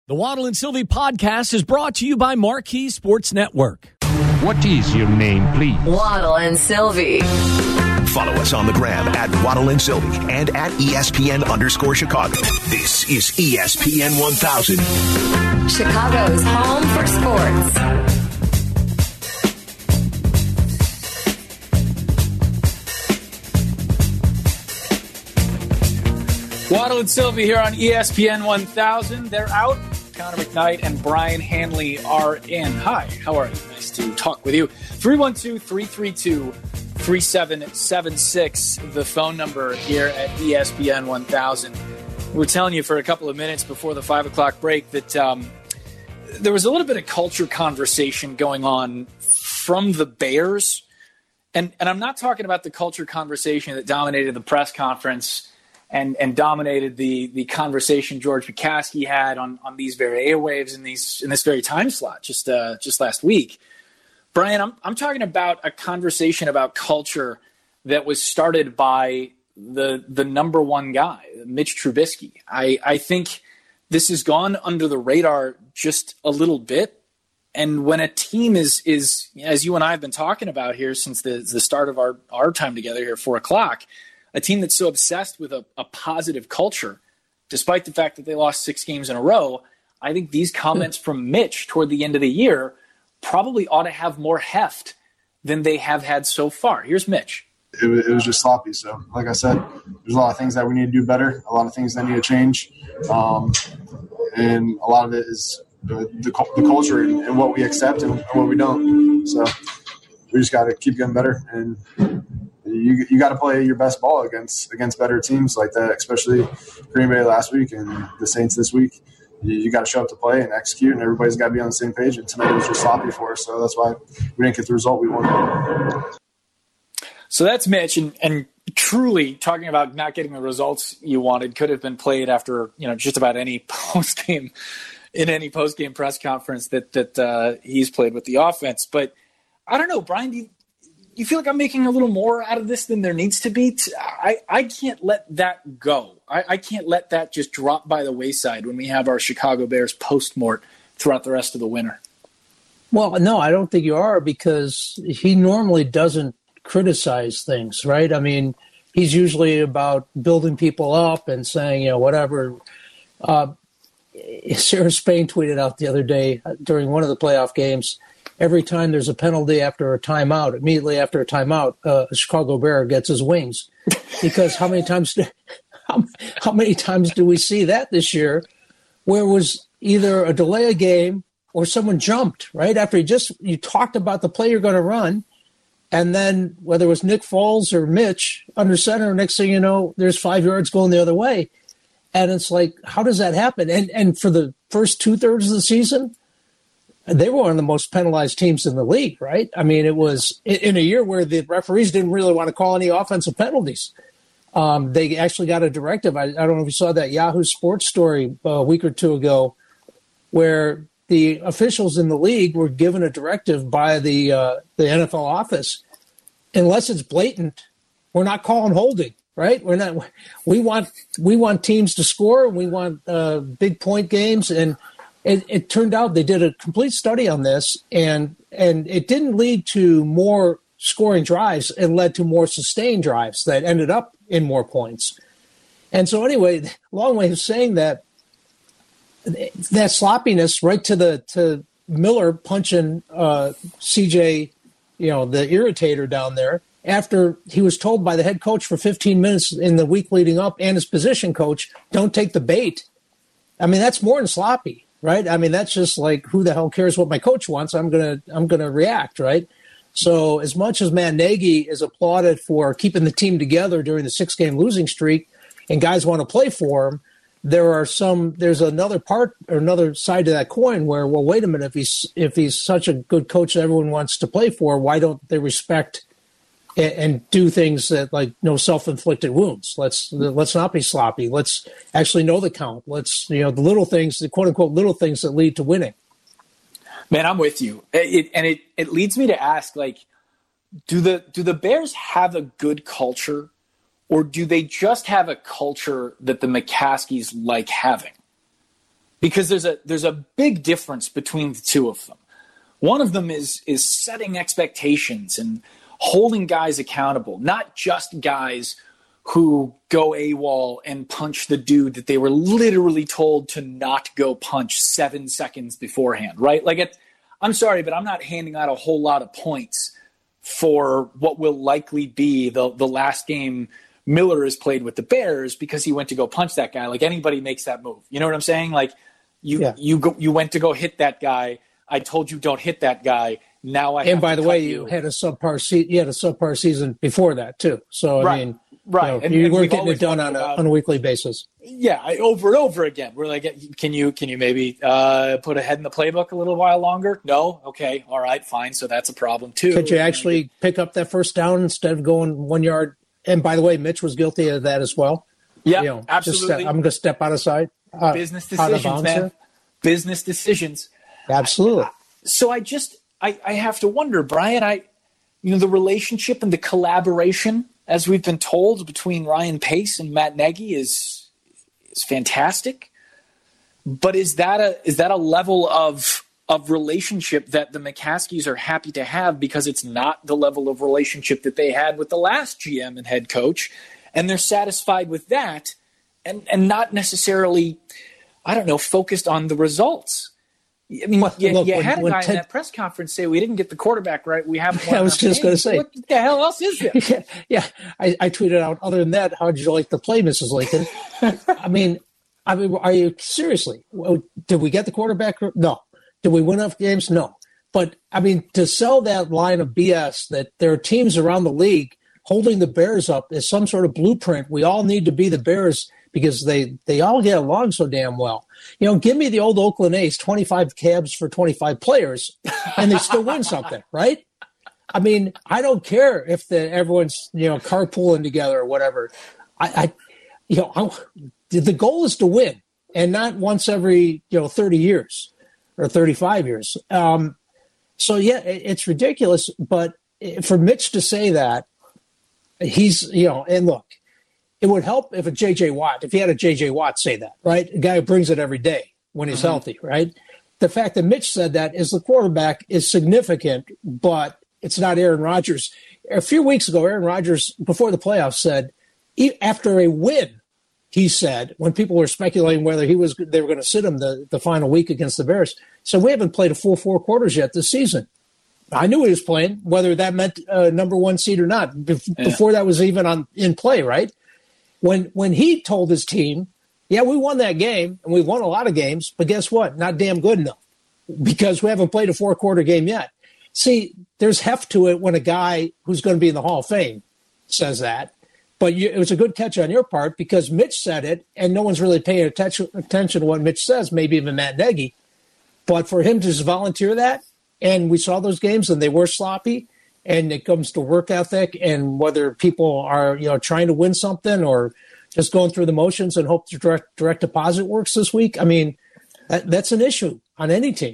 The Waddle and Sylvie podcast is brought to you by Marquee Sports Network. What is your name, please? Waddle and Sylvie. Follow us on the gram at Waddle and Sylvie and at ESPN_Chicago. This is ESPN 1000. Chicago's home for sports. Waddle and Sylvie here on ESPN 1000. They're out. Connor McKnight and Brian Hanley are in. Hi, how are you? Nice to talk with you. 312-332-3776, the phone number here at ESPN 1000. We were telling you for a couple of minutes before the 5 o'clock break that there was a little bit of culture conversation going on from the Bears. And I'm not talking about the culture conversation that dominated the press conference and dominated the conversation George McCaskey had on these very airwaves in this very time slot just last week. Brian, I'm talking about a conversation about culture that was started by the number one guy, Mitch Trubisky. I think this has gone under the radar just a little bit. And when a team is as you and I have been talking about here since the start of our time together here at 4 o'clock, a team that's so obsessed with a positive culture, despite the fact that they lost 6 games in a row, I think these comments from Mitch toward the end of the year probably ought to have more heft than they have had so far. Here's Mitch. It was just sloppy. So, like I said, there's a lot of things that we need to do better, a lot of things that need to change. And a lot of it is the culture and what we accept and what we don't. So we just got to keep getting better. And you got to play your best ball against better teams like that, especially Green Bay last week and the Saints this week. You got to show up to play and execute, and everybody's got to be on the same page. And tonight was just sloppy for us, so that's why we didn't get the result we wanted. So that's Mitch, and truly talking about not getting the results you wanted could have been played after just about any post-game press conference that he's played with the offense. But I don't know, Brian. Do you feel like I'm making a little more out of this than there needs to be? I can't let that go. I can't let that just drop by the wayside when we have our Chicago Bears post-mort throughout the rest of the winter. Well, no, I don't think you are, because he normally doesn't criticize things, right? I mean, he's usually about building people up and saying, whatever. Sarah Spain tweeted out the other day during one of the playoff games, every time there's a penalty after a timeout, immediately after a timeout, a Chicago Bear gets his wings. Because how many times do we see that this year, where it was either a delay of game or someone jumped right after you talked about the play you're going to run, and then whether it was Nick Foles or Mitch under center, next thing you know, there's 5 yards going the other way, and it's like, how does that happen? And for the first 2/3 of the season, they were one of the most penalized teams in the league, right? I mean, it was in a year where the referees didn't really want to call any offensive penalties. They actually got a directive. I don't know if you saw that Yahoo Sports story a week or two ago, where the officials in the league were given a directive by the NFL office. Unless it's blatant, we're not calling holding, right? We're not. We want teams to score. We want big point games, and it turned out they did a complete study on this, and it didn't lead to more scoring drives. It led to more sustained drives that ended up in more points. And so anyway, long way of saying that sloppiness right to Miller punching CJ, the irritator down there, after he was told by the head coach for 15 minutes in the week leading up and his position coach, don't take the bait. I mean, that's more than sloppy, right? I mean, that's just like, who the hell cares what my coach wants? I'm gonna react, right? So as much as Matt Nagy is applauded for keeping the team together during the 6-game losing streak, and guys want to play for him, there's another part or another side to that coin where, well, wait a minute, if he's such a good coach that everyone wants to play for, why don't they respect and do things that, like, no self-inflicted wounds? Let's not be sloppy. Let's actually know the count. Let's, the little things, the quote unquote little things that lead to winning. Man, I'm with you. It leads me to ask, like, do the Bears have a good culture, or do they just have a culture that the McCaskeys like having? because there's a big difference between the two of them. One of them is setting expectations and holding guys accountable, not just guys who go AWOL and punch the dude that they were literally told to not go punch 7 seconds beforehand, right? Like, I'm sorry, but I'm not handing out a whole lot of points for what will likely be the last game Miller has played with the Bears because he went to go punch that guy. Like, anybody makes that move. You know what I'm saying? Like, you went to go hit that guy. I told you don't hit that guy. Now I. And by the way, you had a subpar season. You had a subpar season before that too. So I mean, right, you weren't getting it done on a weekly basis. Yeah, over and over again. We're like, can you maybe put a head in the playbook a little while longer? No, okay, all right, fine. So that's a problem too. Could you actually pick up that first down instead of going 1 yard? And by the way, Mitch was guilty of that as well. Yeah, absolutely. I'm going to step out of sight. Business decisions, man. Business decisions. Absolutely. So I have to wonder, Brian, the relationship and the collaboration, as we've been told, between Ryan Pace and Matt Nagy is fantastic. But is that a level of relationship that the McCaskies are happy to have, because it's not the level of relationship that they had with the last GM and head coach, and they're satisfied with that and not necessarily, I don't know, focused on the results? I mean, you had a guy in that press conference say, we didn't get the quarterback right. We haven't won. I was just going to say. What the hell else is there? Yeah. I tweeted out, other than that, how did you like the play, Mrs. Lincoln? I mean, are you seriously? Did we get the quarterback? No. Did we win enough games? No. But, I mean, to sell that line of BS that there are teams around the league holding the Bears up as some sort of blueprint, we all need to be the Bears because they all get along so damn well. Give me the old Oakland A's, 25 cabs for 25 players, and they still win something, right? I mean, I don't care if everyone's, carpooling together or whatever. The goal is to win, and not once every, 30 years or 35 years. So, yeah, it's ridiculous. But for Mitch to say that, he's, and look, it would help if if he had a J.J. Watt say that, right? A guy who brings it every day when he's healthy, right? The fact that Mitch said that is the quarterback is significant, but it's not Aaron Rodgers. A few weeks ago, Aaron Rodgers, before the playoffs, said, after a win, he said, when people were speculating whether they were going to sit him the final week against the Bears, so we haven't played a full 4 quarters yet this season. I knew he was playing, whether that meant number 1 seed or not, before that was even in play, right? When he told his team, yeah, we won that game, and we won a lot of games, but guess what? Not damn good enough, because we haven't played a 4-quarter game yet. See, there's heft to it when a guy who's going to be in the Hall of Fame says that. But it was a good catch on your part, because Mitch said it, and no one's really paying attention to what Mitch says, maybe even Matt Nagy. But for him to just volunteer that, and we saw those games, and they were sloppy, and it comes to work ethic and whether people are, trying to win something or just going through the motions and hope the direct deposit works this week. I mean, that's an issue on any team.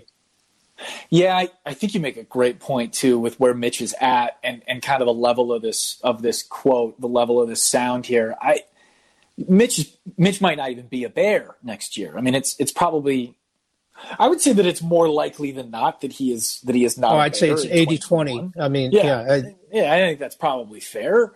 Yeah, I think you make a great point too with where Mitch is at and kind of the level of this quote, the level of this sound here. Mitch might not even be a Bear next year. I mean, it's probably, I would say that it's more likely than not that he is not. Oh, I'd say it's 80-20. I mean, I think that's probably fair.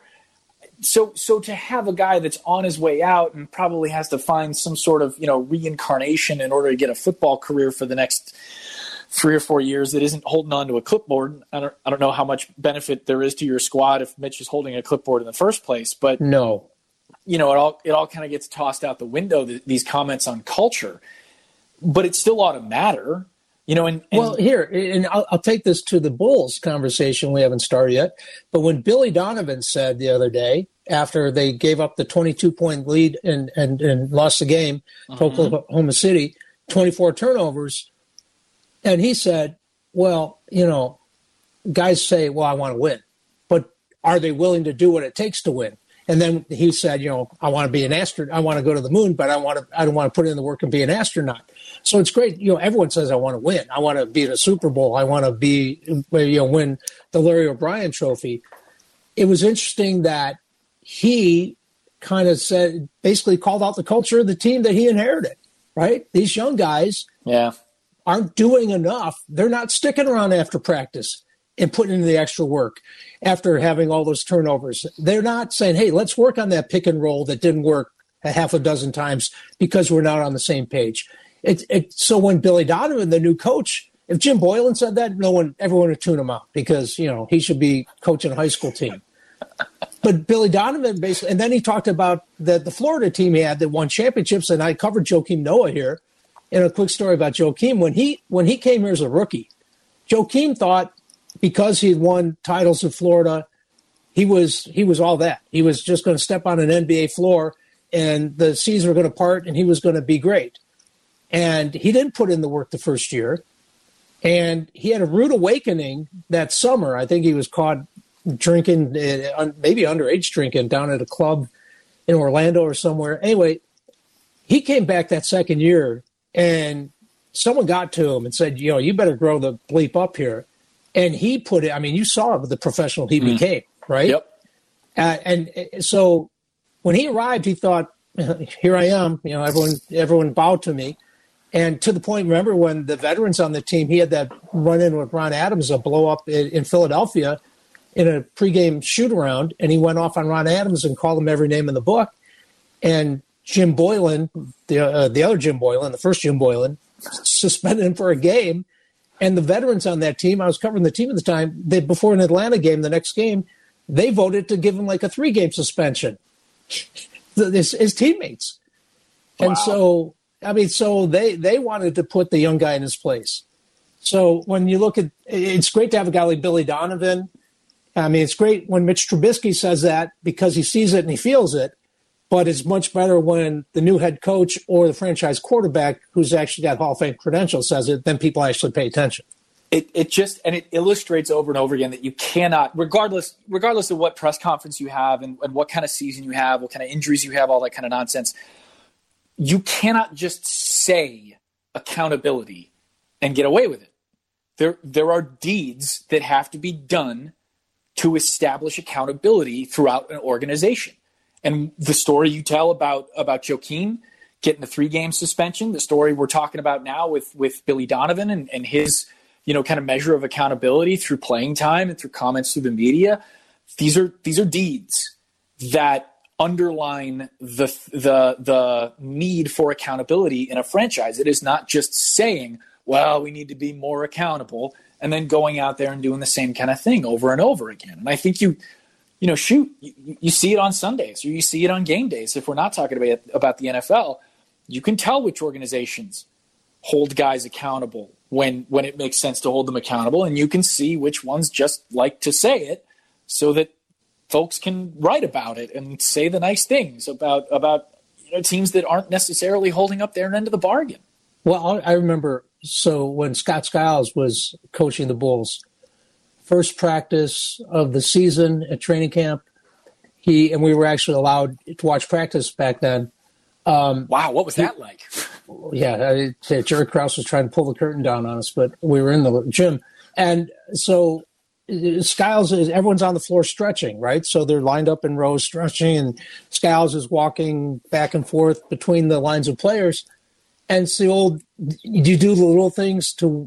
So to have a guy that's on his way out and probably has to find some sort of reincarnation in order to get a football career for the next 3 or 4 years that isn't holding on to a clipboard. I don't know how much benefit there is to your squad if Mitch is holding a clipboard in the first place, but no, it all kind of gets tossed out the window. These comments on culture. But it still ought to matter, Well, here, and I'll take this to the Bulls conversation. We haven't started yet. But when Billy Donovan said the other day, after they gave up the 22-point lead and lost the game to Oklahoma City, 24 turnovers, and he said, well, guys say, well, I want to win. But are they willing to do what it takes to win? And then he said, I want to be an astronaut. I want to go to the moon, but I don't want to put in the work and be an astronaut. So it's great. Everyone says I want to win. I want to be in a Super Bowl. I want to win the Larry O'Brien trophy. It was interesting that he kind of basically called out the culture of the team that he inherited. right? These young guys aren't doing enough. They're not sticking around after practice and putting in the extra work after having all those turnovers. They're not saying, hey, let's work on that pick and roll that didn't work a half a dozen times because we're not on the same page. So when Billy Donovan, the new coach, if Jim Boylan said that, everyone would tune him out because, he should be coaching a high school team. But Billy Donovan basically, and then he talked about the Florida team he had that won championships, and I covered Joakim Noah here. And a quick story about Joakim. When he came here as a rookie, Joakim thought because he won titles in Florida, he was all that. He was just going to step on an NBA floor and the seas were going to part and he was going to be great. And he didn't put in the work the first year. And he had a rude awakening that summer. I think he was caught drinking, maybe underage drinking, down at a club in Orlando or somewhere. Anyway, he came back that second year and someone got to him and said, you better grow the bleep up here. And he put it, you saw the professional he became, right? Yep. And so when he arrived, he thought, here I am, everyone bowed to me. And to the point, remember when the veterans on the team, he had that run-in with Ron Adams, a blow-up in Philadelphia in a pregame shoot-around, and he went off on Ron Adams and called him every name in the book. And Jim Boylan, the other Jim Boylan, the first Jim Boylan, suspended him for a game. And the veterans on that team, I was covering the team at the time, before an Atlanta game, the next game, they voted to give him like a 3-game suspension, his teammates. Wow. And so, so they wanted to put the young guy in his place. So when you look at, it's great to have a guy like Billy Donovan. It's great when Mitch Trubisky says that because he sees it and he feels it. But it's much better when the new head coach or the franchise quarterback who's actually got Hall of Fame credentials says it, then people actually pay attention. It illustrates over and over again that you cannot, regardless of what press conference you have and what kind of season you have, what kind of injuries you have, all that kind of nonsense, you cannot just say accountability and get away with it. There are deeds that have to be done to establish accountability throughout an organization. And the story you tell about Joakim getting the 3-game suspension, the story we're talking about now with Billy Donovan and his, kind of measure of accountability through playing time and through comments through the media, these are deeds that underline the need for accountability in a franchise. It is not just saying, well, we need to be more accountable, and then going out there and doing the same kind of thing over and over again. And I think you see it on Sundays or you see it on game days. If we're not talking about the NFL, you can tell which organizations hold guys accountable when it makes sense to hold them accountable, and you can see which ones just like to say it so that folks can write about it and say the nice things about teams that aren't necessarily holding up their end of the bargain. Well, I remember, so when Scott Skiles was coaching the Bulls, first practice of the season at training camp, and we were actually allowed to watch practice back then. Wow, what was that like? Yeah, Jerry Krause was trying to pull the curtain down on us, but we were in the gym. And so Skiles everyone's on the floor stretching, right? So they're lined up in rows stretching, and Skiles is walking back and forth between the lines of players. And it's the old, you do the little things to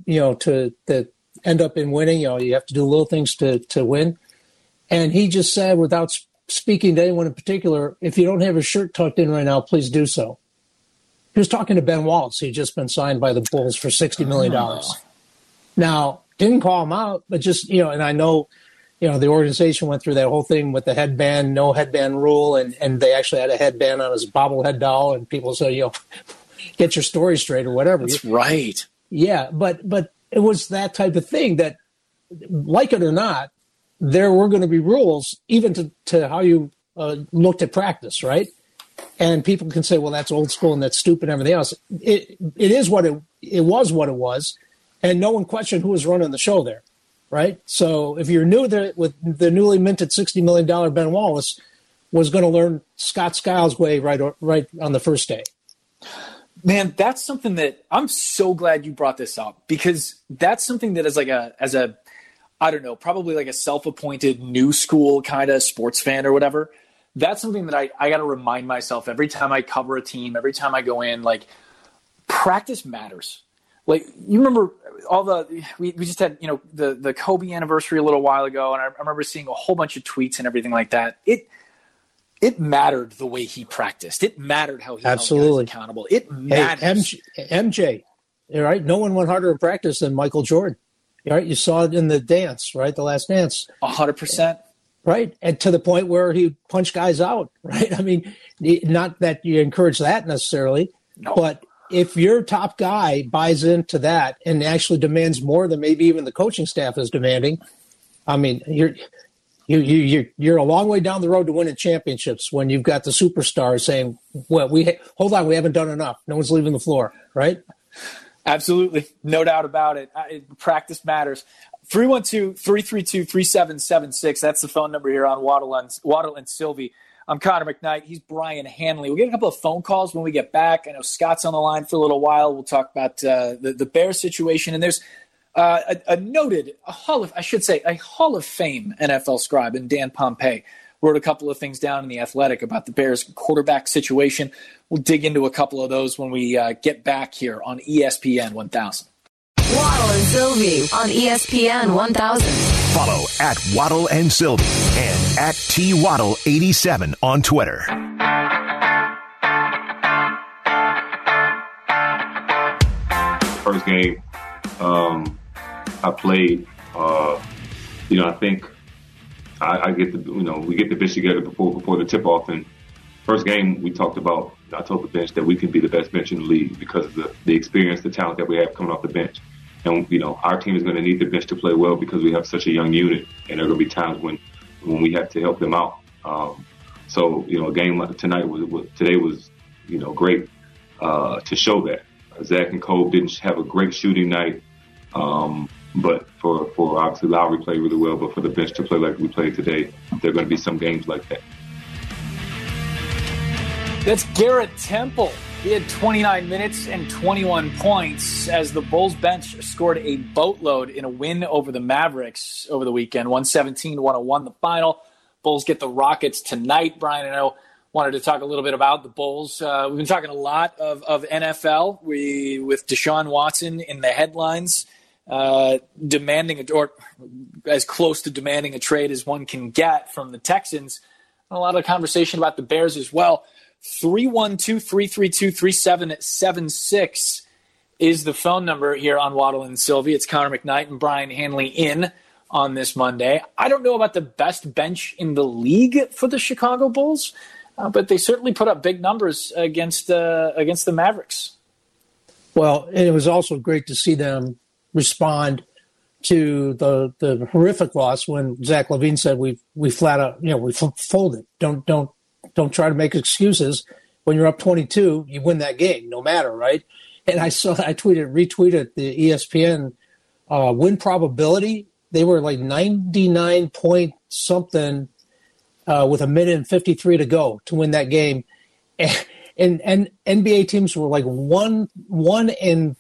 end up in winning. You have to do little things to win. And he just said, without speaking to anyone in particular, if you don't have your shirt tucked in right now, please do so. He was talking to Ben Wallace. He'd just been signed by the Bulls for $60 million. Now, didn't call him out, but just, and I know, the organization went through that whole thing with the headband, no headband rule, and they actually had a headband on his bobblehead doll, and people say, get your story straight or whatever. That's right. Yeah, but it was that type of thing that, like it or not, there were going to be rules even to how you looked at practice, right? And people can say, well, that's old school and that's stupid and everything else. It is what it was, and no one questioned who was running the show there, right? So if you're new there with the newly minted $60 million Ben Wallace was going to learn Scott Skiles' way right on the first day. Man, that's something that I'm so glad you brought this up, because that's something that as a I don't know, probably like a self-appointed new school kind of sports fan or whatever. That's something that I got to remind myself every time I cover a team, every time I go in, like, practice matters. Like, you remember we just had, the Kobe anniversary a little while ago, and I remember seeing a whole bunch of tweets and everything like that. It mattered the way he practiced. It mattered how he held guys accountable. It matters. Hey, MJ, right? No one went harder in practice than Michael Jordan. Right? You saw it in the dance, right? The Last Dance. 100%. Right? And to the point where he punched guys out, right? I mean, not that you encourage that necessarily, but if your top guy buys into that and actually demands more than maybe even the coaching staff is demanding, I mean, you're a long way down the road to winning championships when you've got the superstar saying, "Well, hold on, we haven't done enough. No one's leaving the floor," right? Absolutely, no doubt about it. Practice matters. 312-332-3776. That's the phone number here on Waddle and Sylvie. I'm Connor McKnight. He's Brian Hanley. We'll get a couple of phone calls when we get back. I know Scott's on the line for a little while. We'll talk about the Bears situation. And there's a Hall of Fame NFL scribe in Dan Pompei wrote a couple of things down in The Athletic about the Bears quarterback situation. We'll dig into a couple of those when we get back here on ESPN 1000. Waddle and Sylvie on ESPN 1000. Follow at Waddle and Sylvie and at TWaddle87 on Twitter. First game I played, I think I get we get the bench together before the tip off, and first game we talked about. I told the bench that we can be the best bench in the league because of the experience, the talent that we have coming off the bench. And, our team is going to need the bench to play well because we have such a young unit, and there are going to be times when we have to help them out. So, a game like today was great to show that. Zach and Cole didn't have a great shooting night, but for obviously Lowry played really well, but for the bench to play like we played today, there are going to be some games like that. That's Garrett Temple. He had 29 minutes and 21 points as the Bulls bench scored a boatload in a win over the Mavericks over the weekend. 117-101 the final. Bulls get the Rockets tonight. Brian and I wanted to talk a little bit about the Bulls. We've been talking a lot of NFL with Deshaun Watson in the headlines, demanding or as close to demanding a trade as one can get from the Texans. And a lot of conversation about the Bears as well. 312-332-3776 is the phone number here on Waddle and Sylvie. It's Connor McKnight and Brian Hanley in on this Monday. I don't know about the best bench in the league for the Chicago Bulls, but they certainly put up big numbers against the Mavericks. Well, and it was also great to see them respond to the horrific loss when Zach LaVine said we flat out we folded. Don't try to make excuses. When you're up 22, you win that game, no matter, right? And I retweeted the ESPN win probability. They were like 99 point something with a minute and 53 to go to win that game. And NBA teams were like 1 in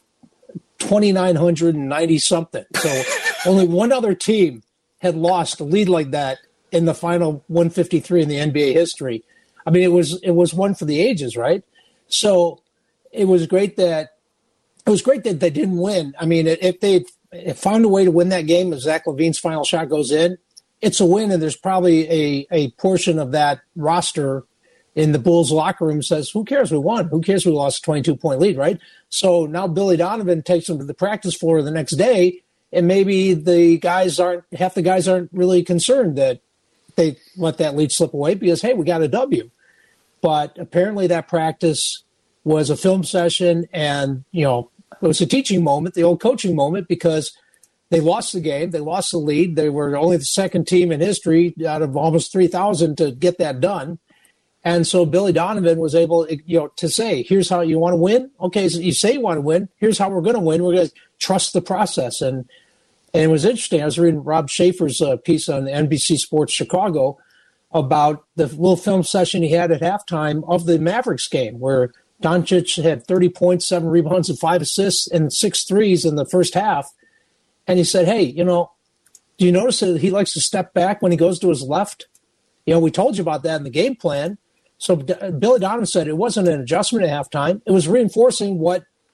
2,990 something. So only one other team had lost a lead like that in the final 153 in the NBA history. I mean, it was one for the ages, right? So it was great that they didn't win. I mean, if they found a way to win that game, if Zach LaVine's final shot goes in, it's a win, and there's probably a portion of that roster in the Bulls locker room says, who cares we won? Who cares we lost a 22-point lead, right? So now Billy Donovan takes them to the practice floor the next day, and maybe half the guys aren't really concerned that they let that lead slip away because, hey, we got a W. But apparently that practice was a film session, and, it was a teaching moment, the old coaching moment, because they lost the game. They lost the lead. They were only the second team in history out of almost 3,000 to get that done. And so Billy Donovan was able, to say, here's how you want to win. Okay, so you say you want to win. Here's how we're going to win. We're going to trust the process. And it was interesting. I was reading Rob Schaefer's piece on NBC Sports Chicago about the little film session he had at halftime of the Mavericks game, where Doncic had 30 points, 7 rebounds, and 5 assists, and 6 threes in the first half. And he said, hey, do you notice that he likes to step back when he goes to his left? We told you about that in the game plan. So Billy Donovan said it wasn't an adjustment at halftime. It was reinforcing what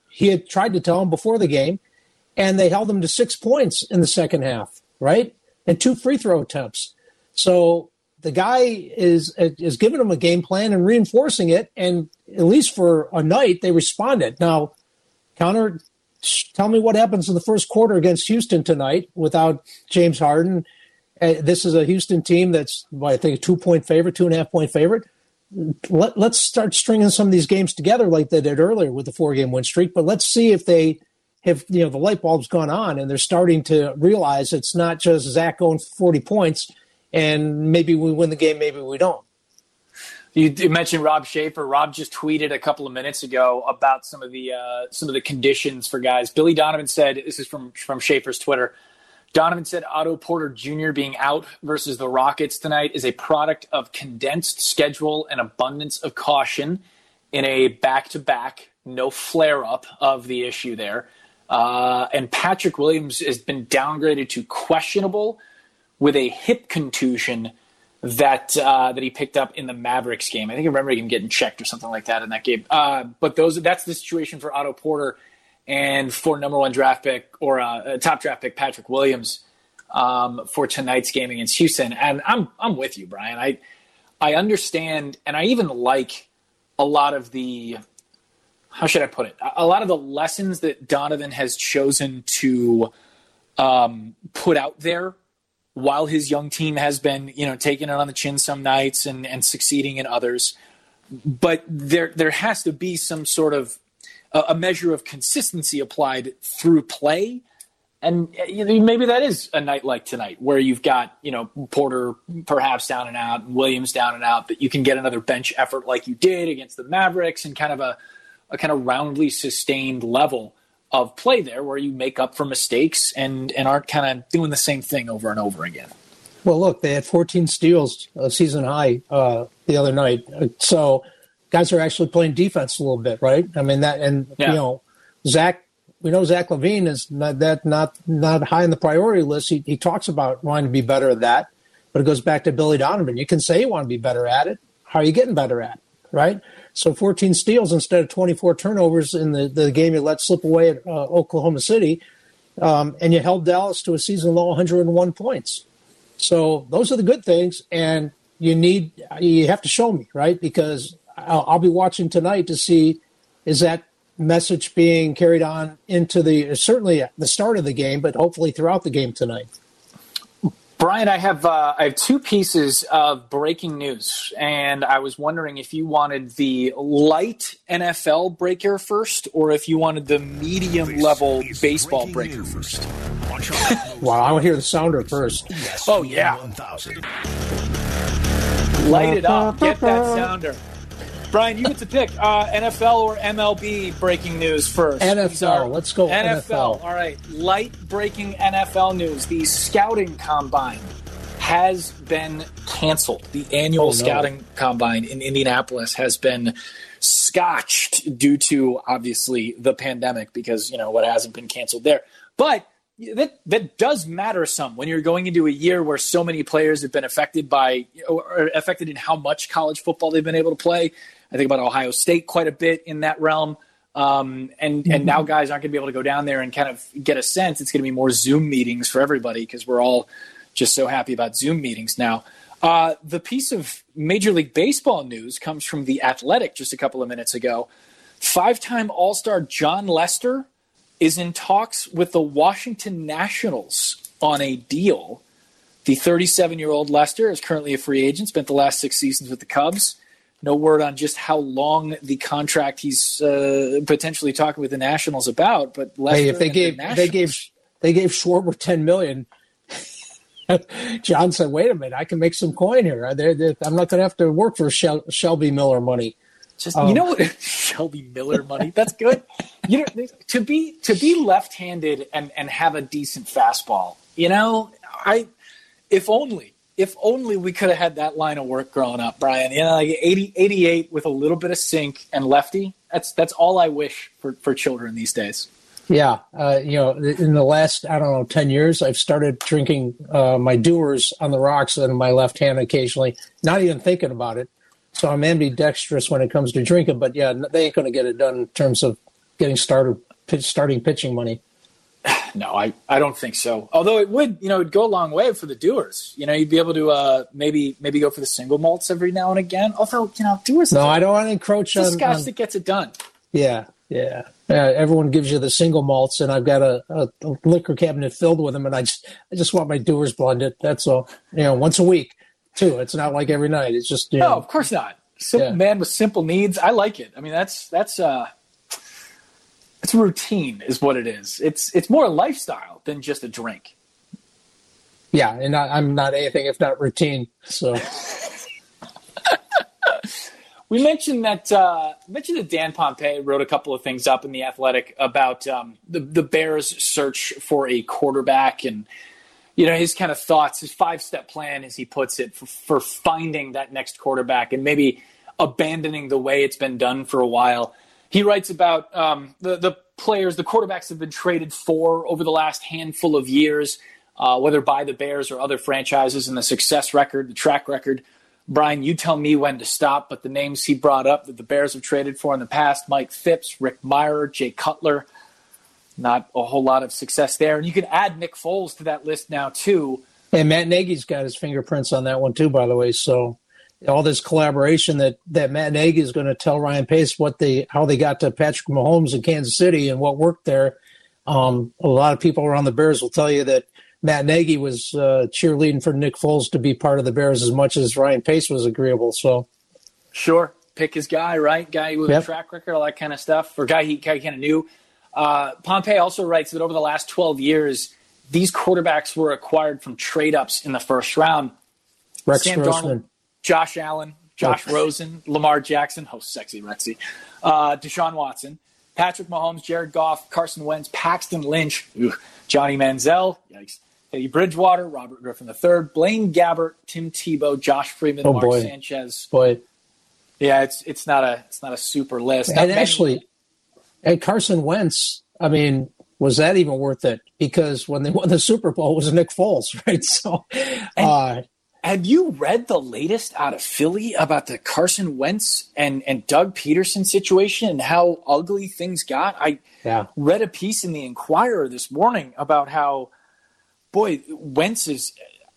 he had tried to tell him before the game, and they held him to 6 points in the second half, right? And 2 free throw attempts. So the guy is giving him a game plan and reinforcing it, and at least for a night, they responded. Now, Connor, tell me what happens in the first quarter against Houston tonight without James Harden. This is a Houston team that's, I think, a 2-point favorite, 2.5-point favorite. Let's start stringing some of these games together like they did earlier with the 4-game win streak. But let's see if they have, the light bulb's gone on and they're starting to realize it's not just Zach going for 40 points and maybe we win the game, maybe we don't. You mentioned Rob Schaefer. Rob just tweeted a couple of minutes ago about some of the conditions for guys. Billy Donovan said, this is from Schaefer's Twitter, Donovan said Otto Porter Jr. being out versus the Rockets tonight is a product of condensed schedule and abundance of caution in a back-to-back, no flare-up of the issue there. And Patrick Williams has been downgraded to questionable with a hip contusion that he picked up in the Mavericks game. I think I remember him getting checked or something like that in that game. But that's the situation for Otto Porter and for number 1 draft pick or a top draft pick Patrick Williams for tonight's game against Houston. And I'm with you, Brian. I understand, and I even like a lot of the, how should I put it? A lot of the lessons that Donovan has chosen to put out there while his young team has been, taking it on the chin some nights and succeeding in others. But there has to be some sort of a measure of consistency applied through play. And maybe that is a night like tonight where you've got, Porter perhaps down and out and Williams down and out, but you can get another bench effort like you did against the Mavericks and kind of a kind of roundly sustained level of play there where you make up for mistakes and aren't kind of doing the same thing over and over again. Well, look, they had 14 steals, season high, the other night. So guys are actually playing defense a little bit, right? I mean, Zach, we know Zach LaVine is not high on the priority list. He talks about wanting to be better at that, but it goes back to Billy Donovan. You can say you want to be better at it. How are you getting better at it, right? So 14 steals instead of 24 turnovers in the game you let slip away at Oklahoma City, and you held Dallas to a season low 101 points. So those are the good things, and you have to show me, right? Because I'll be watching tonight to see is that message being carried on into certainly the start of the game, but hopefully throughout the game tonight. Brian, I have 2 pieces of breaking news, and I was wondering if you wanted the light NFL breaker first, or if you wanted the medium-level baseball breaker first. Wow, I want to hear the sounder first. Oh, yeah. Light it up. Get that sounder. Brian, you get to pick NFL or MLB breaking news first. NFL. Let's go NFL. All right. Light breaking NFL news. The scouting combine has been canceled. The annual scouting combine in Indianapolis has been scotched due to, obviously, the pandemic because, what hasn't been canceled there. But that does matter some when you're going into a year where so many players have been affected in how much college football they've been able to play. I think about Ohio State quite a bit in that realm. And now guys aren't going to be able to go down there and kind of get a sense. It's going to be more Zoom meetings for everybody because we're all just so happy about Zoom meetings now. The piece of Major League Baseball news comes from The Athletic just a couple of minutes ago. 5-time All-Star John Lester is in talks with the Washington Nationals on a deal. The 37-year-old Lester is currently a free agent, spent the last 6 seasons with the Cubs. No word on just how long the contract he's potentially talking with the Nationals about. But Lester, hey, if they gave Schwarber $10 million, John said, "Wait a minute, I can make some coin here. I'm not going to have to work for Shelby Miller money." Shelby Miller money. That's good. To be left-handed and have a decent fastball. If only we could have had that line of work growing up, Brian. 88 with a little bit of sink and lefty. That's all I wish for children these days. Yeah. In the last, 10 years, I've started drinking my Dewar's on the rocks in my left hand occasionally, not even thinking about it. So I'm ambidextrous when it comes to drinking, but yeah, they ain't going to get it done in terms of getting starting pitching money. No, I don't think so. Although it would, it'd go a long way for the doers. You'd be able to maybe go for the single malts every now and again. Although, doers. No, I don't want to encroach on. It's the scotch that gets it done. Yeah. Everyone gives you the single malts, and I've got a liquor cabinet filled with them, and I just want my Dewar's blended. That's all. Once a week, too. It's not like every night. It's just No, of course not. Simple man with simple needs. I like it. I mean, that's it's routine, is what it is. It's more a lifestyle than just a drink. Yeah, and I'm not anything if not routine. So. We mentioned that Dan Pompei wrote a couple of things up in The Athletic about the Bears' search for a quarterback and, his kind of thoughts, his 5-step plan, as he puts it, for finding that next quarterback and maybe abandoning the way it's been done for a while. He writes about the players, the quarterbacks have been traded for over the last handful of years, whether by the Bears or other franchises, and the success record, the track record. Brian, you tell me when to stop, but the names he brought up that the Bears have traded for in the past, Mike Phipps, Rick Meyer, Jay Cutler, not a whole lot of success there. And you can add Nick Foles to that list now, too. And Matt Nagy's got his fingerprints on that one, too, by the way. So all this collaboration that Matt Nagy is going to tell Ryan Pace how they got to Patrick Mahomes in Kansas City and what worked there. A lot of people around the Bears will tell you that Matt Nagy was cheerleading for Nick Foles to be part of the Bears as much as Ryan Pace was agreeable. So, sure, pick his guy, right? Guy with a track record, all that kind of stuff, or guy he kind of knew. Pompei also writes that over the last 12 years, these quarterbacks were acquired from trade-ups in the first round. Rex Sam Grossman, Darnold, Josh Allen, Josh Rosen, Lamar Jackson, sexy Rexy, Deshaun Watson, Patrick Mahomes, Jared Goff, Carson Wentz, Paxton Lynch, Johnny Manziel, yikes, Teddy Bridgewater, Robert Griffin III, Blaine Gabbert, Tim Tebow, Josh Freeman, Mark Sanchez. Yeah, it's not a super list. And actually, Carson Wentz, I mean, was that even worth it? Because when they won the Super Bowl, it was Nick Foles, right? So, have you read the latest out of Philly about the Carson Wentz and Doug Peterson situation and how ugly things got? I read a piece in the Inquirer this morning about how, Wentz is,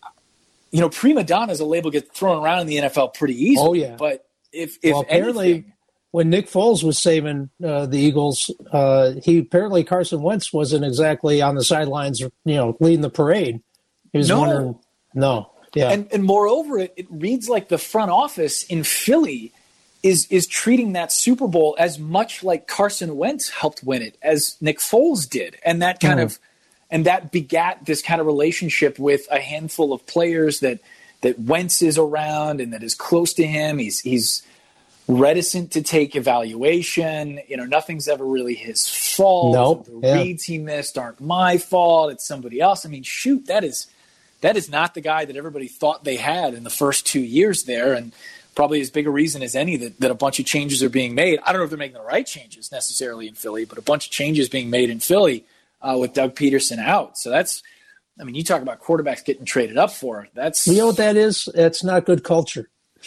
prima donna is a label gets thrown around in the NFL pretty easily. Oh, yeah. But if apparently, anything, when Nick Foles was saving the Eagles, apparently Carson Wentz wasn't exactly on the sidelines, leading the parade. He was wondering, yeah. And moreover, it reads like the front office in Philly is treating that Super Bowl as much like Carson Wentz helped win it as Nick Foles did. And that kind of and that begat this kind of relationship with a handful of players that Wentz is around and that is close to him. He's reticent to take evaluation. Nothing's ever really his fault. Nope. The reads he missed aren't my fault. It's somebody else. I mean, shoot, that is not the guy that everybody thought they had in the first 2 years there, and probably as big a reason as any that a bunch of changes are being made. I don't know if they're making the right changes necessarily in Philly, but a bunch of changes being made in Philly with Doug Peterson out. So you talk about quarterbacks getting traded up for. You know what that is? It's not good culture.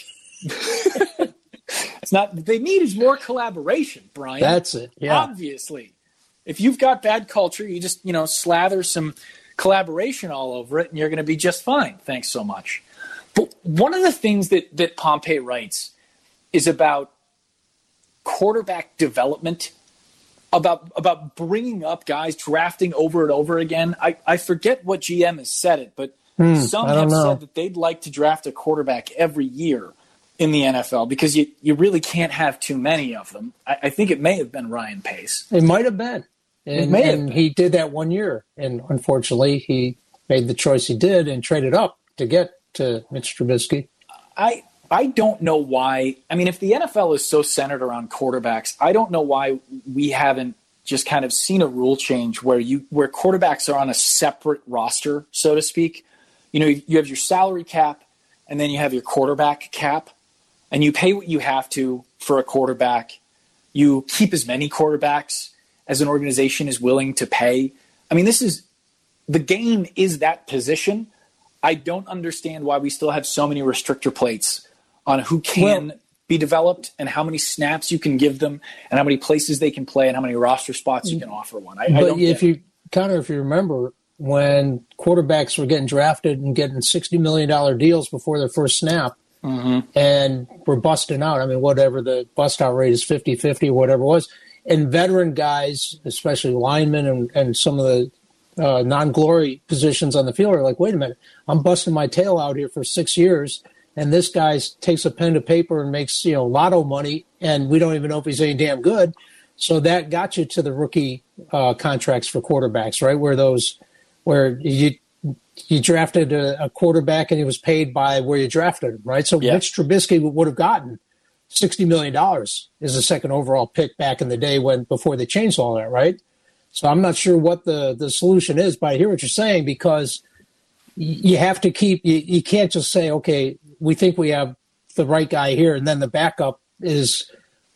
It's not. What they need is more collaboration, Brian. That's it. Yeah. Obviously, if you've got bad culture, you just slather some collaboration all over it, and you're going to be just fine. Thanks so much. But one of the things that Pompei writes is about quarterback development, about bringing up guys, drafting over and over again. I forget what GM has said it, but some have said that they'd like to draft a quarterback every year in the NFL because you really can't have too many of them. I think it may have been Ryan Pace. It might have been. And he did that 1 year. And unfortunately, he made the choice he did and traded up to get to Mitch Trubisky. I don't know why. I mean, if the NFL is so centered around quarterbacks, I don't know why we haven't just kind of seen a rule change where quarterbacks are on a separate roster, so to speak. You have your salary cap, and then you have your quarterback cap, and you pay what you have to for a quarterback. You keep as many quarterbacks as an organization is willing to pay. I mean, the game is that position. I don't understand why we still have so many restrictor plates on who can be developed and how many snaps you can give them and how many places they can play and how many roster spots you can offer one. But if you remember, when quarterbacks were getting drafted and getting $60 million deals before their first snap and were busting out, I mean, whatever the bust out rate is, 50-50 or whatever it was, and veteran guys, especially linemen and some of the non-glory positions on the field are like, wait a minute, I'm busting my tail out here for 6 years, and this guy takes a pen to paper and makes, lotto money, and we don't even know if he's any damn good. So that got you to the rookie contracts for quarterbacks, right? Where you drafted a quarterback and he was paid by where you drafted him, right? So Mitch Trubisky would have gotten $60 million as a second overall pick back in the day before they changed all that, right? So I'm not sure what the solution is, but I hear what you're saying, because you have to you can't just say, okay, we think we have the right guy here, and then the backup is,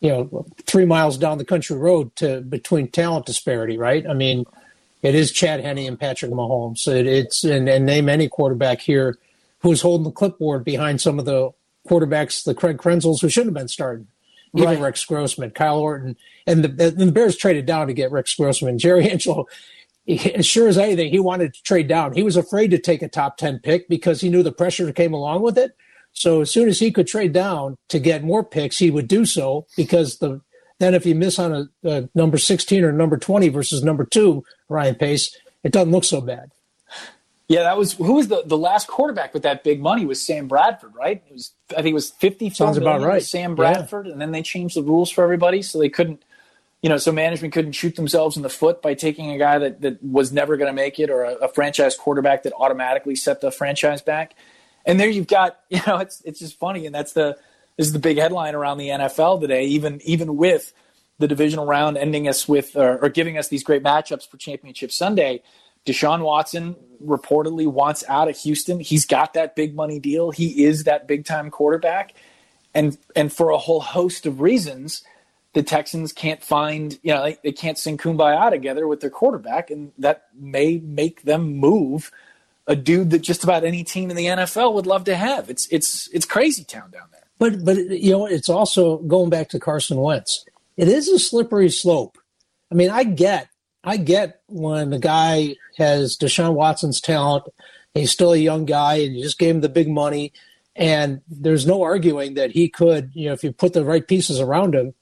3 miles down the country road between talent disparity, right? I mean, it is Chad Henne and Patrick Mahomes. And name any quarterback here who's holding the clipboard behind some of the quarterbacks, the Craig Krenzels, who shouldn't have been starting. Even Rex Grossman, Kyle Orton, and the Bears traded down to get Rex Grossman. Jerry Angelo, as sure as anything, he wanted to trade down. He was afraid to take a top 10 pick because he knew the pressure that came along with it. So as soon as he could trade down to get more picks, he would do so, because then if you miss on a number 16 or number 20 versus number 2, Ryan Pace, it doesn't look so bad. Yeah, who was the last quarterback with that big money was Sam Bradford, right? I think it was $54 million with Sam Bradford, and then they changed the rules for everybody, so they couldn't, so management couldn't shoot themselves in the foot by taking a guy that was never going to make it, or a franchise quarterback that automatically set the franchise back. And there you've got, it's just funny, and this is the big headline around the NFL today, even with the divisional round ending us with or giving us these great matchups for Championship Sunday. Deshaun Watson reportedly wants out of Houston. He's got that big money deal. He is that big time quarterback. And for a whole host of reasons, the Texans can't find, they can't sing Kumbaya together with their quarterback. And that may make them move a dude that just about any team in the NFL would love to have. It's crazy town down there. But it's also going back to Carson Wentz. It is a slippery slope. I mean, I get when the guy has Deshaun Watson's talent, he's still a young guy, and you just gave him the big money, and there's no arguing that he could, if you put the right pieces around him,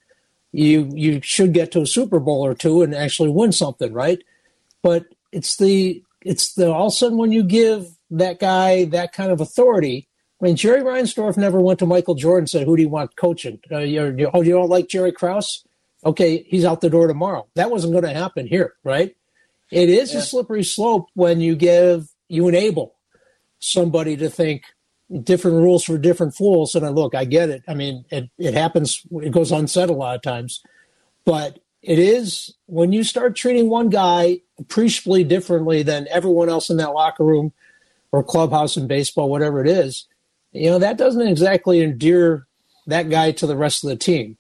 you should get to a Super Bowl or two and actually win something, right? But it's the all of a sudden when you give that guy that kind of authority. I mean, Jerry Reinsdorf never went to Michael Jordan and said, "Who do you want coaching? You don't like Jerry Krause? Okay, he's out the door tomorrow." That wasn't going to happen here, right? It is a slippery slope when you enable somebody to think different rules for different fools. And look, I get it. I mean, it happens. It goes unsaid a lot of times. But it is when you start treating one guy appreciably differently than everyone else in that locker room or clubhouse in baseball, whatever it is, that doesn't exactly endear that guy to the rest of the team.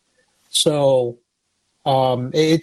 So I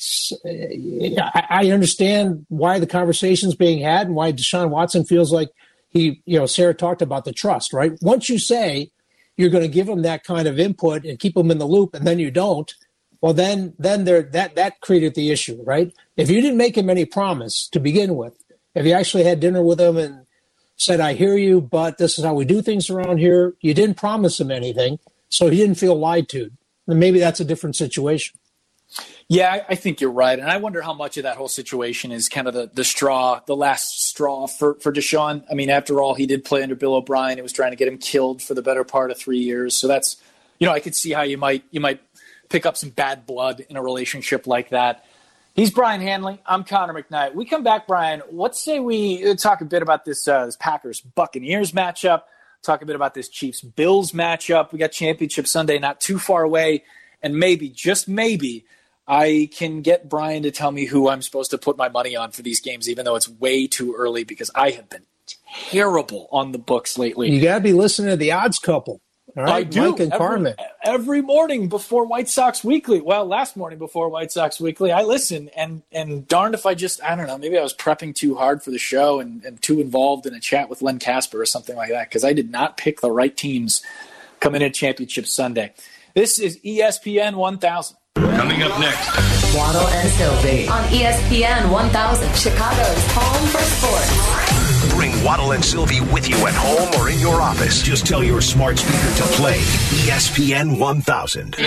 understand why the conversation's being had and why Deshaun Watson feels like Sarah talked about the trust, right? Once you say you're going to give him that kind of input and keep him in the loop, and then you don't, well, then that created the issue, right? If you didn't make him any promise to begin with, if you actually had dinner with him and said, "I hear you, but this is how we do things around here," you didn't promise him anything, so he didn't feel lied to. And maybe that's a different situation. Yeah, I think you're right. And I wonder how much of that whole situation is kind of the last straw for Deshaun. I mean, after all, he did play under Bill O'Brien. It was trying to get him killed for the better part of 3 years. So that's, I could see how you might pick up some bad blood in a relationship like that. He's Brian Hanley. I'm Connor McKnight. We come back, Brian. Let's say we talk a bit about this Packers-Buccaneers matchup, talk a bit about this Chiefs-Bills matchup. We got Championship Sunday not too far away. And maybe, just maybe, I can get Brian to tell me who I'm supposed to put my money on for these games, even though it's way too early, because I have been terrible on the books lately. You got to be listening to the odds couple. All right, I do. Mike and Carmen. Every morning before White Sox Weekly. Well, last morning before White Sox Weekly, I listen. And darned if I don't know, maybe I was prepping too hard for the show and too involved in a chat with Len Casper or something like that, because I did not pick the right teams coming in Championship Sunday. This is ESPN 1000. Coming up next. Waddle and Sylvie on ESPN 1000, Chicago's home for sports. Bring Waddle and Sylvie with you at home or in your office. Just tell your smart speaker to play ESPN 1000.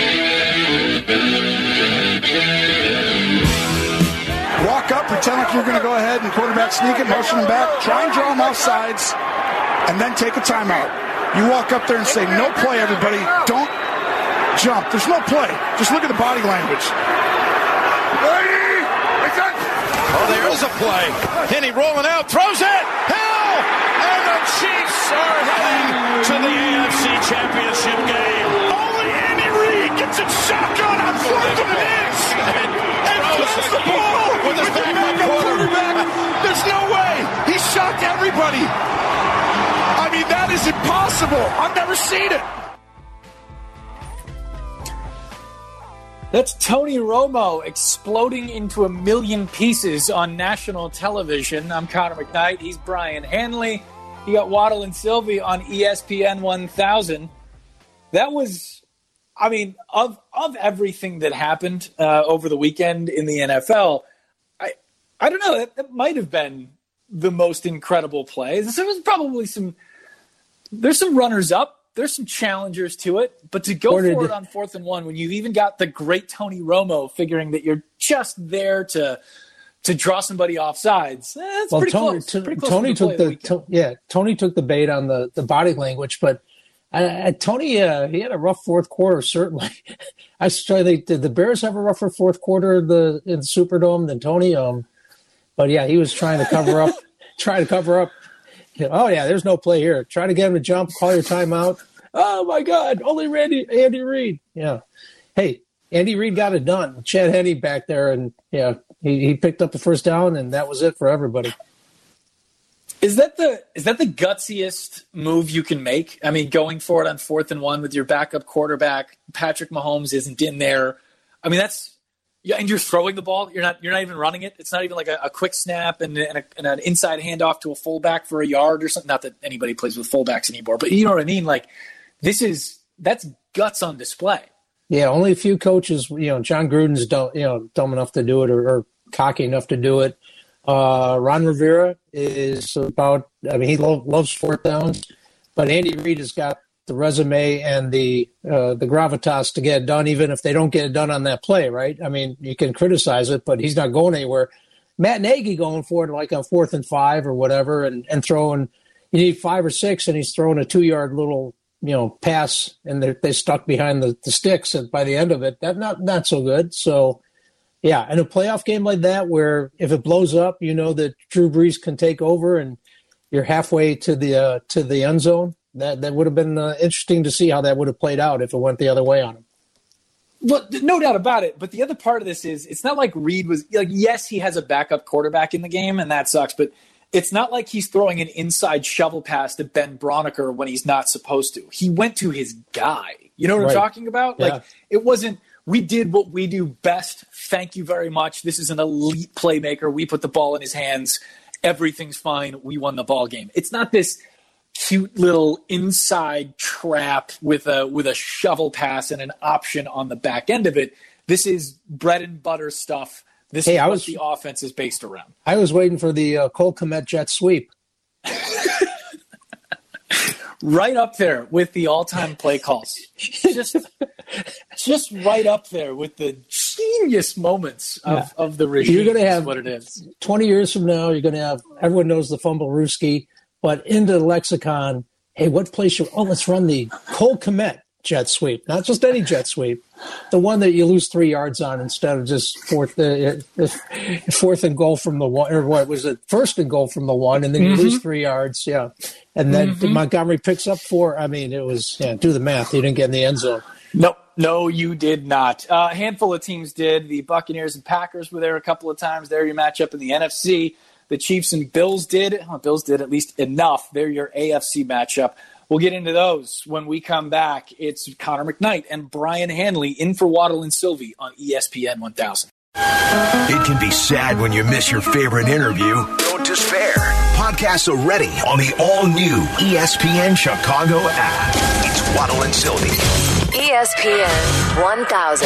Walk up, pretend like you're going to go ahead and quarterback sneak it, motion him back, try and draw him off sides, and then take a timeout. You walk up there and say, no play, everybody. Don't jump. There's no play. Just look at the body language. Oh, there is a play. Henne rolling out, throws it. Hill! And the Chiefs are heading to the AFC Championship game. Only Andy Reid gets a shotgun on 4th and inch. And throws the ball with his backup quarterback. There's no way. He shocked everybody. I mean, that is impossible. I've never seen it. That's Tony Romo exploding into a million pieces on national television. I'm Connor McKnight. He's Brian Hanley. You got Waddle and Sylvie on ESPN 1000. That was, I mean, of everything that happened over the weekend in the NFL, I don't know. That might have been the most incredible play. There was probably there's some runners up. There's some challengers to it, but to go for it on 4th and 1 when you've even got the great Tony Romo figuring that you're just there to draw somebody off sides, that's pretty close. Tony took Tony took the bait on the body language, but Tony he had a rough fourth quarter certainly. I think did the Bears have a rougher fourth quarter in the Superdome than Tony? But yeah, he was trying to cover up. Oh, yeah, there's no play here. Try to get him to jump, call your timeout. Oh, my God, only Andy Reid. Yeah. Hey, Andy Reid got it done. Chad Henne back there, and, yeah, he picked up the first down, and that was it for everybody. Is that the gutsiest move you can make? I mean, going for it on 4th and 1 with your backup quarterback, Patrick Mahomes isn't in there. I mean, yeah, and you're throwing the ball. You're not even running it. It's not even like a quick snap and an inside handoff to a fullback for a yard or something. Not that anybody plays with fullbacks anymore, but you know what I mean. Like that's guts on display. Yeah, only a few coaches. John Gruden's dumb enough to do it or cocky enough to do it. Ron Rivera is about. I mean, he loves 4th downs, but Andy Reid has got the resume and the gravitas to get it done, even if they don't get it done on that play, right? I mean, you can criticize it, but he's not going anywhere. Matt Nagy going for it like on 4th and 5 or whatever and throwing, you need 5 or 6, and he's throwing a 2-yard little, pass, and they stuck behind the sticks by the end of it. That not so good. So, yeah, in a playoff game like that where if it blows up, that Drew Brees can take over and you're halfway to the end zone. That would have been interesting to see how that would have played out if it went the other way on him. Well, no doubt about it. But the other part of this is it's not like Reid was like, yes, he has a backup quarterback in the game, and that sucks. But it's not like he's throwing an inside shovel pass to Ben Broniker when he's not supposed to. He went to his guy. You know what I'm talking about? Yeah. Like it wasn't, we did what we do best. Thank you very much. This is an elite playmaker. We put the ball in his hands. Everything's fine. We won the ball game. It's not this cute little inside trap with a shovel pass and an option on the back end of it. This is bread and butter stuff. This is what the offense is based around. I was waiting for the Cole Kmet jet sweep. Right up there with the all-time play calls. Just right up there with the genius moments of the regime. You're going to have what it is. 20 years from now, you're going to have everyone knows the Fumblerooski. But into the lexicon, hey, what play should – let's run the Cole Kmet jet sweep. Not just any jet sweep. The one that you lose 3 yards on instead of just fourth and goal from the one – or what was it? First and goal from the one, and then you lose 3 yards, yeah. And then Montgomery picks up 4. I mean, it was do the math. He didn't get in the end zone. No, you did not. A handful of teams did. The Buccaneers and Packers were there a couple of times. They're your matchup in the NFC. The Chiefs and Bills did. Bills did at least enough. They're your AFC matchup. We'll get into those when we come back. It's Connor McKnight and Brian Hanley in for Waddle and Sylvie on ESPN 1000. It can be sad when you miss your favorite interview. Don't despair. Podcasts are ready on the all-new ESPN Chicago app. It's Waddle and Sylvie. ESPN 1000.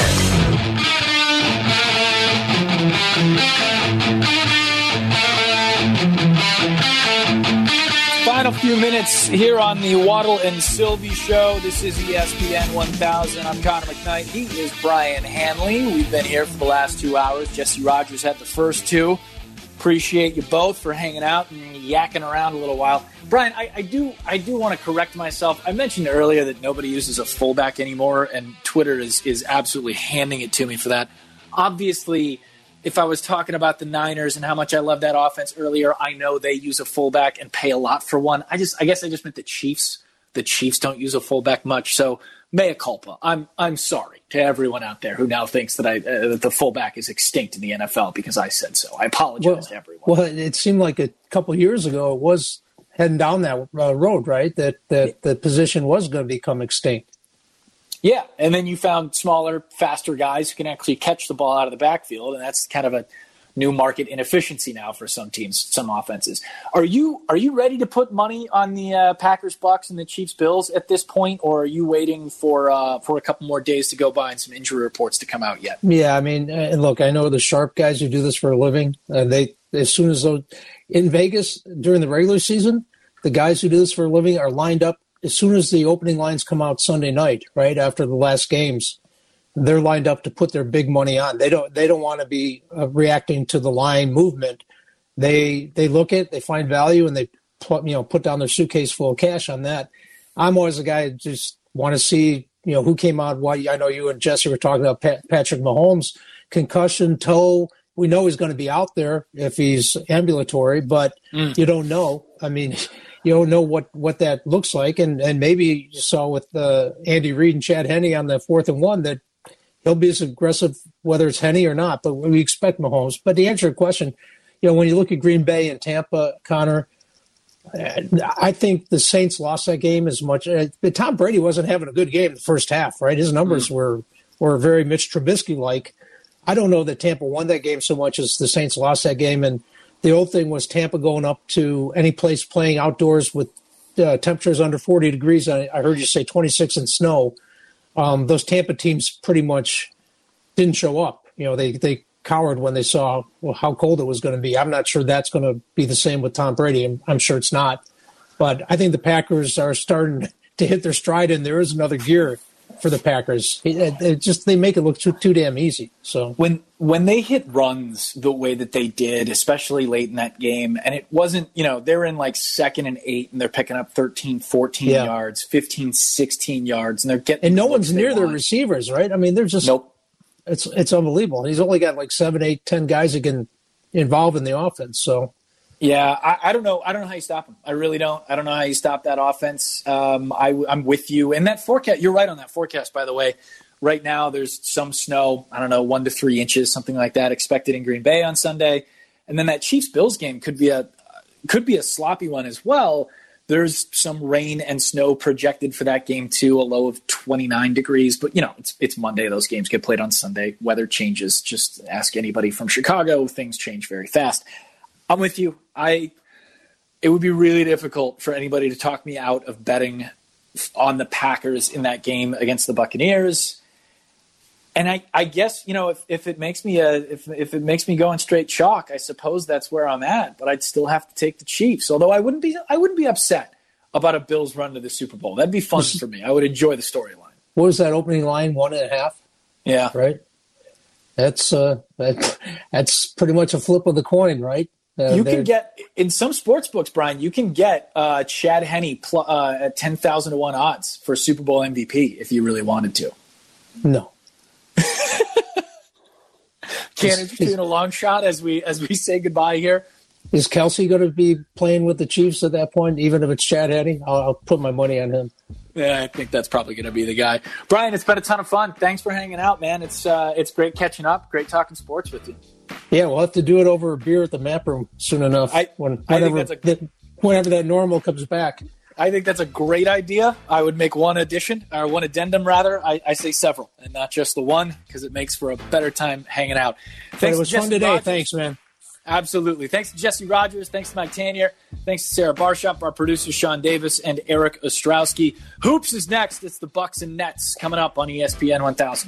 Final few minutes here on the Waddle and Sylvie Show. This is ESPN 1000. I'm Connor McKnight. He is Brian Hanley. We've been here for the last 2 hours. Jesse Rogers had the first two. Appreciate you both for hanging out and yakking around a little while. Brian, I do want to correct myself. I mentioned earlier that nobody uses a fullback anymore, and Twitter is absolutely handing it to me for that. Obviously, if I was talking about the Niners and how much I love that offense earlier, I know they use a fullback and pay a lot for one. I guess I just meant the Chiefs. The Chiefs don't use a fullback much, so mea culpa. I'm sorry to everyone out there who now thinks that that the fullback is extinct in the NFL because I said so. I apologize to everyone. Well, it seemed like a couple of years ago it was heading down that road, right? That the position was going to become extinct. Yeah, and then you found smaller, faster guys who can actually catch the ball out of the backfield, and that's kind of a new market inefficiency now for some teams, some offenses. Are you ready to put money on the Packers, Bucks, and the Chiefs, Bills at this point, or are you waiting for a couple more days to go by and some injury reports to come out yet? Yeah, I mean, and look, I know the sharp guys who do this for a living. They as soon as those in Vegas during the regular season, the guys who do this for a living are lined up as soon as the opening lines come out Sunday night, right after the last games. They're lined up to put their big money on. They don't want to be reacting to the line movement. They look at, they find value, and they put down their suitcase full of cash on that. I'm always a guy who just want to see who came out. Why I know you and Jesse were talking about Patrick Mahomes, concussion, toe. We know he's going to be out there if he's ambulatory, but you don't know. I mean, you don't know what that looks like, and maybe you saw with Andy Reid and Chad Henne on the 4th and 1 that he'll be as aggressive whether it's Henne or not, but we expect Mahomes. But to answer your question, when you look at Green Bay and Tampa, Connor, I think the Saints lost that game as much. But Tom Brady wasn't having a good game in the first half, right? His numbers were very Mitch Trubisky-like. I don't know that Tampa won that game so much as the Saints lost that game. And the old thing was Tampa going up to any place playing outdoors with temperatures under 40 degrees. I heard you say 26 in snow. Those Tampa teams pretty much didn't show up. They cowered when they saw how cold it was going to be. I'm not sure that's going to be the same with Tom Brady. I'm sure it's not. But I think the Packers are starting to hit their stride, and there is another gear for the Packers. They make it look too damn easy. So when they hit runs the way that they did, especially late in that game, and it wasn't, they're in like 2nd and 8 and they're picking up 13, 14 yards, 15, 16 yards, and they're getting, and no one's near their receivers, right? I mean, they're just, nope. It's unbelievable. He's only got like 7, 8, 10 guys that can involve in the offense. So yeah, I don't know. I don't know how you stop him. I really don't. I don't know how you stop that offense. I'm with you. And that forecast, you're right on that forecast, by the way. Right now, there's some snow, 1 to 3 inches, something like that, expected in Green Bay on Sunday. And then that Chiefs-Bills game could be a sloppy one as well. There's some rain and snow projected for that game, too, a low of 29 degrees. But, it's Monday. Those games get played on Sunday. Weather changes. Just ask anybody from Chicago. Things change very fast. I'm with you. It would be really difficult for anybody to talk me out of betting on the Packers in that game against the Buccaneers. And I guess, if it makes me if it makes me go in straight chalk, I suppose that's where I'm at. But I'd still have to take the Chiefs. Although I wouldn't be upset about a Bills run to the Super Bowl. That'd be fun for me. I would enjoy the storyline. What was that opening line? 1.5. Yeah. Right. That's pretty much a flip of the coin, right? You can get, in some sports books, Brian, you can get Chad Henne at 10,000 to 1 odds for Super Bowl MVP if you really wanted to. No. Cannon, just doing a long shot as we say goodbye here. Is Kelsey going to be playing with the Chiefs at that point, even if it's Chad Henne? I'll put my money on him. Yeah, I think that's probably going to be the guy. Brian, it's been a ton of fun. Thanks for hanging out, man. It's great catching up. Great talking sports with you. Yeah, we'll have to do it over a beer at the Map Room soon enough. Whenever that normal comes back. I think that's a great idea. I would make one addendum rather. I say several and not just the one because it makes for a better time hanging out. Thanks, it was fun today. Rogers. Thanks, man. Absolutely. Thanks to Jesse Rogers. Thanks to Mike Tanier. Thanks to Sarah Barshop, our producer Sean Davis, and Eric Ostrowski. Hoops is next. It's the Bucks and Nets coming up on ESPN 1000.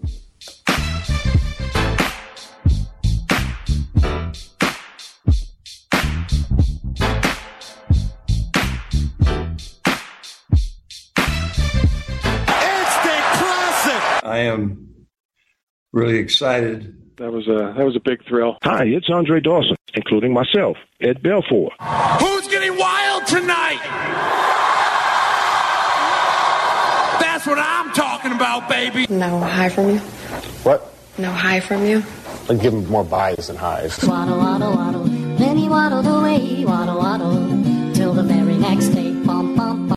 I am really excited. That was a big thrill. Hi, it's Andre Dawson, including myself, Ed Belfour. Who's getting wild tonight? That's what I'm talking about, baby. No high from you? What? No high from you? I'd give him more buys than highs. Waddle, waddle, waddle. Then he waddled away. Waddle, waddle.